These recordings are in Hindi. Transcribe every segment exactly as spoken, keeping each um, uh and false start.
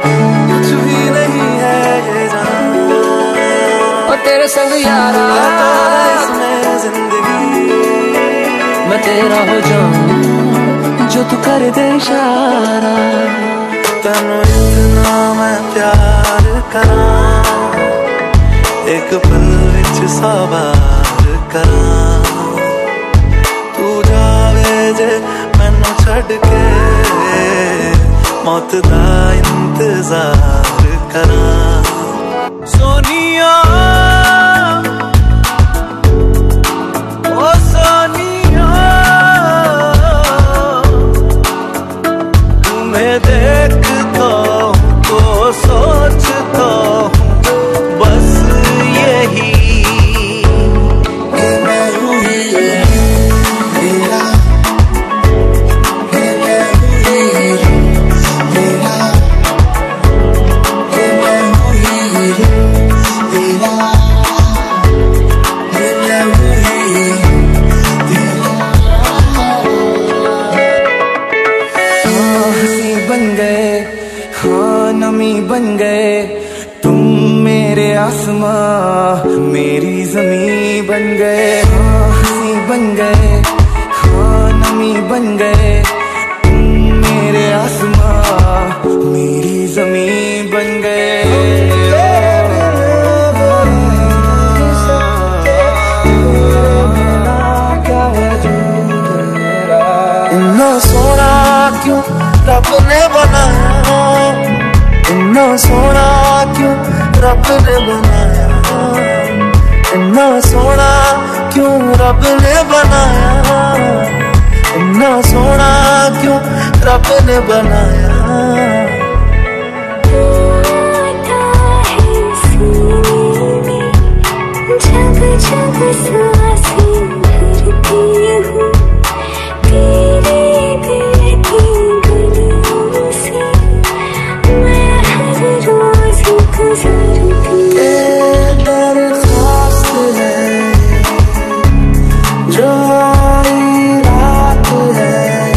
कुछ भी नहीं है ये जान, और तेरे संग यारा आता है इसमें जिंदगी। मैं तेरा हो जाऊं जो तू कर दे इशारा। तेनू इतना मैं प्यार करा, एक पल विच सौ बार करा। तू जावे जे मैनू छड़ के, मौत दा इंतजार करा। सोनिया ओ सोनिया, तुम्हें देखता हूँ तो सोचता हूँ बस यही कि मैं हूँ तेरा, कि मैं हूँ तेरा, कि मैं हूँ तेरा, कि मैं हूँ तेरा। हाँ हंसी बन गए, हाँ नमी बन गए, तुम मेरे आसमां मेरी जमी बन गए। हाँ हंसी बन गए, हाँ नमी बन गए, तुम मेरे आसमां मेरी जमी बन गए। इतना सोना क्यों रब ने बनाया, इतना सोना क्यों रब ने बनाया, इतना सोना क्यों रब ने बनाया, इतना सोना क्यों रब ने बनाया। जब जब सांसें भरती हूँ तेरे दिल की गलियों से, मैं हर रोज गुजरती ये दरख्वास्त है जो रात है,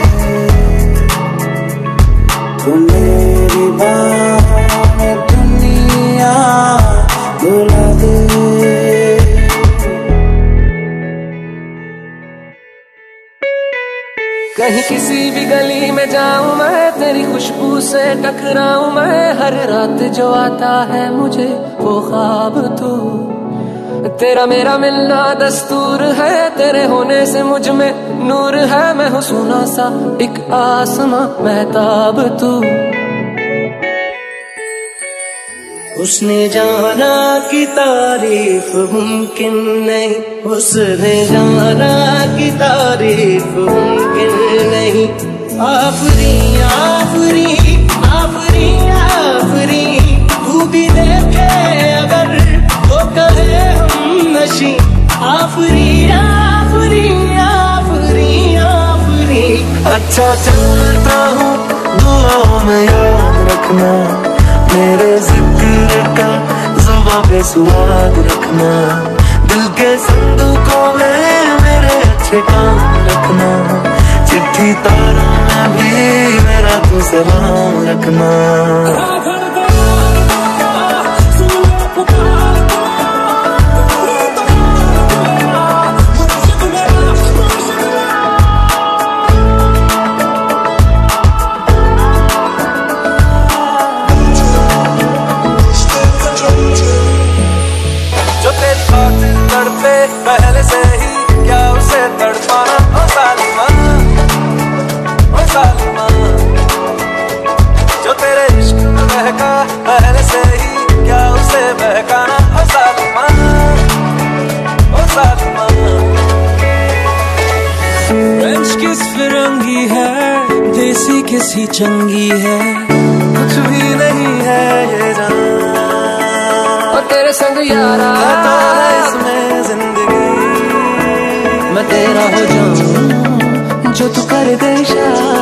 तू मेरी बाहों में दुनिया बुला दे। कहीं किसी भी गली में जाऊं मैं, तेरी खुशबू से टकराऊं मैं, हर रात जो आता है मुझे वो ख्वाब तू। तेरा मेरा मिलना दस्तूर है, तेरे होने से मुझ में नूर है, मैं हूँ सोना सा एक आसमां महताब तू। उसने जाना कि तारीफ मुमकिन नहीं, उसने जाना कि तारीफ मुमकिन नहीं। आफरी आफरी आफरी आफरी, तू भी देखे अगर तो कहे हम नशी। आफरी आफरी आफरी आफरी, अच्छा चलता हूँ दुआओं में याद रखना, मेरे जिक्र का ज़ुबां पे स्वाद रखना, दिल के संदूकों में मेरे अच्छे काम रखना, चिट्ठी तारों में भी मेरा तू सलाम रखना। पहले से ही क्या उसे तड़पाना, ओ सालिमा ओ सालिमा, जो तेरे इश्क में बहका पहले से ही क्या उसे बहकाना, ओ सालिमा ओ सालिमा। फ्रेंच किस फिरंगी है, देसी किसी चंगी है, कुछ भी नहीं है ये जान, और तेरे संग यारा आता है इसमें जिंदगी। मैं तेरा हो जाऊं जो तू कर दे इशारा।